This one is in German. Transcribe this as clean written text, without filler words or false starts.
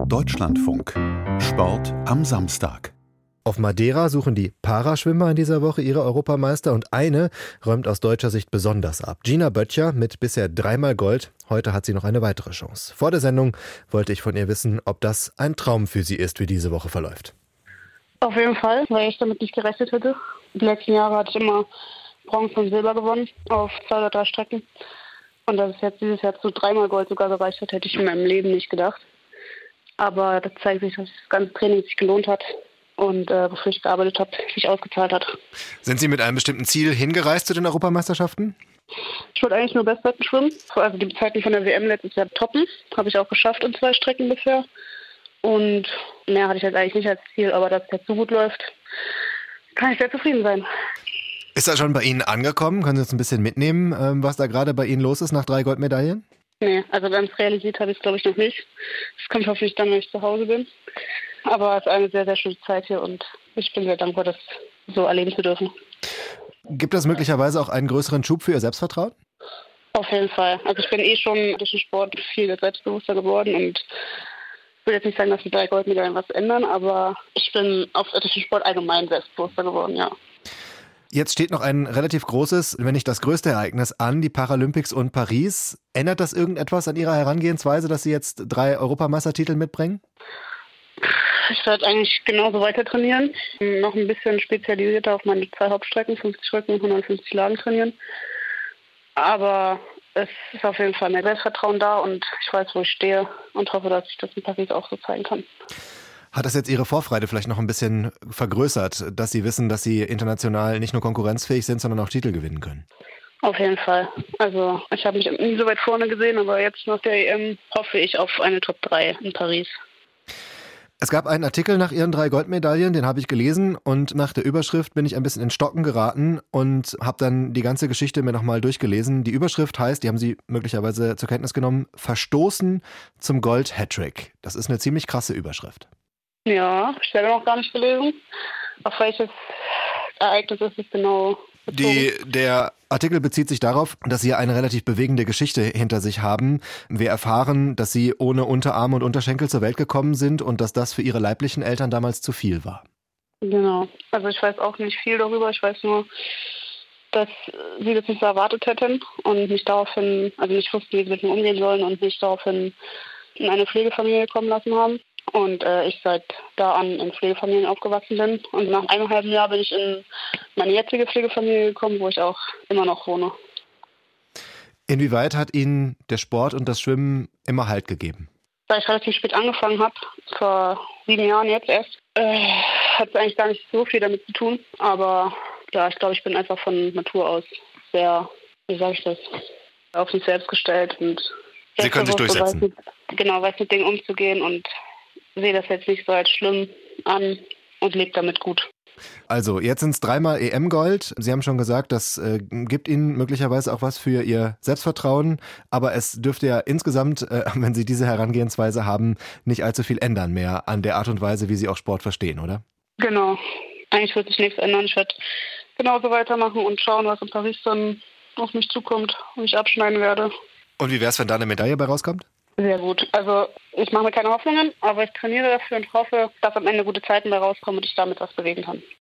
Deutschlandfunk. Sport am Samstag. Auf Madeira suchen die Paraschwimmer in dieser Woche ihre Europameister und eine räumt aus deutscher Sicht besonders ab. Gina Böttcher mit bisher 3-mal Gold. Heute hat sie noch eine weitere Chance. Vor der Sendung wollte ich von ihr wissen, ob das ein Traum für sie ist, wie diese Woche verläuft. Auf jeden Fall, weil ich damit nicht gerechnet hätte. Die letzten Jahre hatte ich immer Bronze und Silber gewonnen auf 2 oder 3 Strecken. Und dass es jetzt dieses Jahr zu 3-mal Gold sogar gereicht hat, hätte ich in meinem Leben nicht gedacht. Aber das zeigt sich, dass das ganze Training sich gelohnt hat und wofür ich gearbeitet habe, sich ausgezahlt hat. Sind Sie mit einem bestimmten Ziel hingereist zu den Europameisterschaften? Ich wollte eigentlich nur Bestzeiten schwimmen. Also die Zeiten von der WM letztes Jahr toppen. Habe ich auch geschafft in 2 Strecken bisher. Und mehr hatte ich jetzt eigentlich nicht als Ziel, aber dass es jetzt so gut läuft, kann ich sehr zufrieden sein. Ist das schon bei Ihnen angekommen? Können Sie uns ein bisschen mitnehmen, was da gerade bei Ihnen los ist nach 3 Goldmedaillen? Nee, also ganz realisiert habe ich es, glaube ich, noch nicht. Das kommt hoffentlich dann, wenn ich zu Hause bin. Aber es ist eine sehr, sehr schöne Zeit hier und ich bin sehr dankbar, das so erleben zu dürfen. Gibt das möglicherweise auch einen größeren Schub für Ihr Selbstvertrauen? Auf jeden Fall. Also ich bin schon durch den Sport viel selbstbewusster geworden und ich will jetzt nicht sagen, dass die 3 Goldmedaillen was ändern, aber ich bin durch den Sport allgemein selbstbewusster geworden, ja. Jetzt steht noch ein relativ großes, wenn nicht das größte Ereignis an, die Paralympics und Paris. Ändert das irgendetwas an Ihrer Herangehensweise, dass Sie jetzt 3 Europameistertitel mitbringen? Ich werde eigentlich genauso weiter trainieren. Noch ein bisschen spezialisierter auf meine 2 Hauptstrecken, 50 Rücken und 150 Lagen trainieren. Aber es ist auf jeden Fall mehr Selbstvertrauen da und ich weiß, wo ich stehe und hoffe, dass ich das in Paris auch so zeigen kann. Hat das jetzt Ihre Vorfreude vielleicht noch ein bisschen vergrößert, dass Sie wissen, dass Sie international nicht nur konkurrenzfähig sind, sondern auch Titel gewinnen können? Auf jeden Fall. Also ich habe mich nie so weit vorne gesehen, aber jetzt nach der EM hoffe ich auf eine Top 3 in Paris. Es gab einen Artikel nach Ihren 3 Goldmedaillen, den habe ich gelesen und nach der Überschrift bin ich ein bisschen ins Stocken geraten und habe dann die ganze Geschichte mir nochmal durchgelesen. Die Überschrift heißt, die haben Sie möglicherweise zur Kenntnis genommen, Verstoßen zum Gold-Hattrick. Das ist eine ziemlich krasse Überschrift. Ja, ich habe noch gar nicht gelesen. Auf welches Ereignis ist es genau bezogen? Der Artikel bezieht sich darauf, dass Sie eine relativ bewegende Geschichte hinter sich haben. Wir erfahren, dass Sie ohne Unterarme und Unterschenkel zur Welt gekommen sind und dass das für Ihre leiblichen Eltern damals zu viel war. Genau. Also ich weiß auch nicht viel darüber. Ich weiß nur, dass sie das nicht so erwartet hätten und nicht daraufhin, also nicht wussten, wie sie mit mir umgehen sollen und nicht daraufhin in eine Pflegefamilie kommen lassen haben. Und ich seit da an in Pflegefamilien aufgewachsen bin. Und nach einem halben Jahr bin ich in meine jetzige Pflegefamilie gekommen, wo ich auch immer noch wohne. Inwieweit hat Ihnen der Sport und das Schwimmen immer Halt gegeben? Da ich relativ spät angefangen habe, vor 7 Jahren jetzt erst, hat es eigentlich gar nicht so viel damit zu tun. Aber ja, ich glaube, ich bin einfach von Natur aus sehr, wie sage ich das, auf mich selbst gestellt. Und Sie können sich durchsetzen. Weiß mit Dingen umzugehen und sehe das jetzt nicht so als schlimm an und lebe damit gut. Also, jetzt sind es 3-mal EM-Gold. Sie haben schon gesagt, das gibt Ihnen möglicherweise auch was für Ihr Selbstvertrauen. Aber es dürfte ja insgesamt, wenn Sie diese Herangehensweise haben, nicht allzu viel ändern mehr an der Art und Weise, wie Sie auch Sport verstehen, oder? Genau. Eigentlich wird sich nichts ändern. Ich werde genauso weitermachen und schauen, was in Paris dann auf mich zukommt und ich abschneiden werde. Und wie wäre es, wenn da eine Medaille bei rauskommt? Sehr gut. Also ich mache mir keine Hoffnungen, aber ich trainiere dafür und hoffe, dass am Ende gute Zeiten bei rauskommen und ich damit was bewegen kann.